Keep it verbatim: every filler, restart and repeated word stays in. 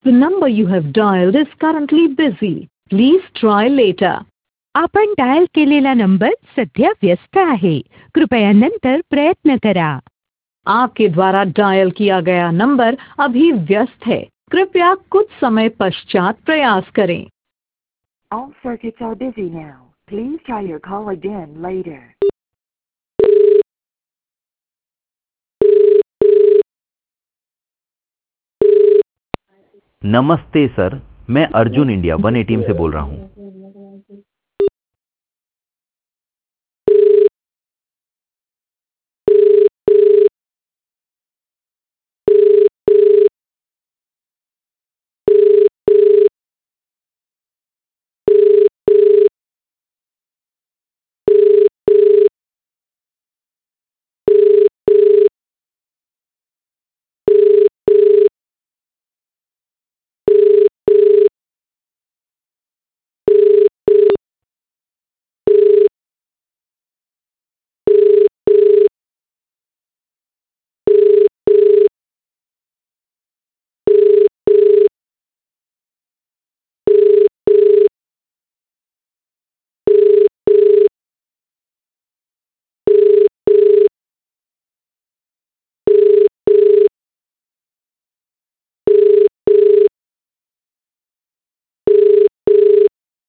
The number you have dialed is currently busy. Please try later. आपण dial केलेला number सध्या व्यस्त आहे. कृपया नंतर प्रयत्न करा. आपके द्वारा डायल किया गया नंबर अभी व्यस्त है. कृपया कुछ समय पश्चात प्रयास करें. All circuits are busy now. Please try your call again later. नमस्ते सर, मैं अर्जुन इंडिया वन एटीएम से बोल रहा हूँ.